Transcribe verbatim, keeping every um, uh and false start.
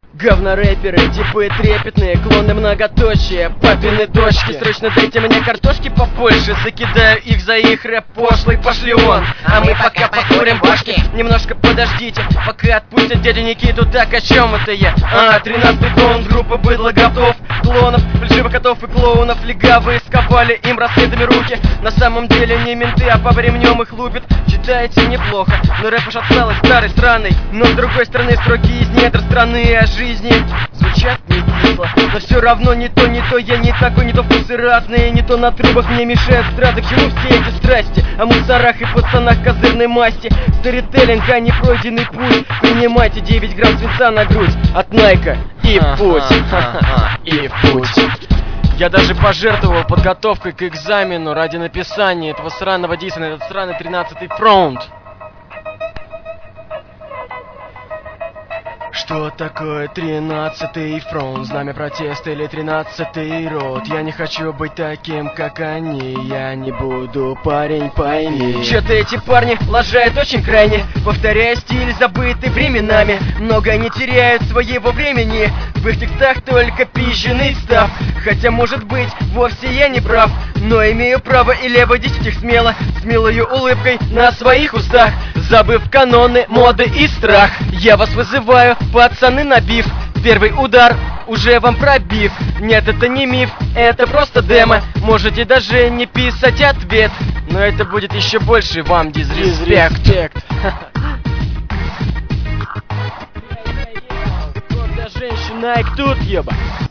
Говно-рэперы, типы трепетные, клоны многоточие, папины дочки. Срочно дайте мне картошки побольше, закидаю их за их рэп пошлый, пошли он. А мы пока покурим башки. Немножко подождите, пока отпустят дядю Никиту. Так о чем это я? А, тринадцатый тон, группа быдло готов. Клонов, фальшивых котов и клоунов легавые сковали им браслетами руки. На самом деле не менты, а по ремнем их лупят. Читаете неплохо, но рэп уж отсталый, старый, странный. Но с другой стороны строки из недр страны о жизни звучат не кисло, но все равно не то, не то. Я не такой, не то вкусы разные, не то на трубах мне мешают страты. К чему все эти страсти? О мусорах и пацанах козырной масти. Сторителлинг, а не пройденный путь. Принимайте девять грамм свинца на грудь от Найка и в путь. И в путь. Я даже пожертвовал подготовкой к экзамену ради написания этого сраного диса на этот сраный тринадцатый фронт. Что такое тринадцатый фронт? Знамя протеста или тринадцатый род? Я не хочу быть таким, как они. Я не буду, парень, пойми. Чё-то эти парни лажают очень крайне, повторяя стиль, забытый временами. Много не теряют своего времени, в их текстах только пизженый став. Хотя, может быть, вовсе я не прав, но имею право и лево десять их смело, с милой улыбкой на своих устах. Забыв каноны, моды и страх, я вас вызываю, пацаны, набив. Первый удар уже вам пробив. Нет, это не миф, это просто демо. Можете даже не писать ответ, но это будет еще больше вам дизреспект. Гордая женщина, Найк тут, еба.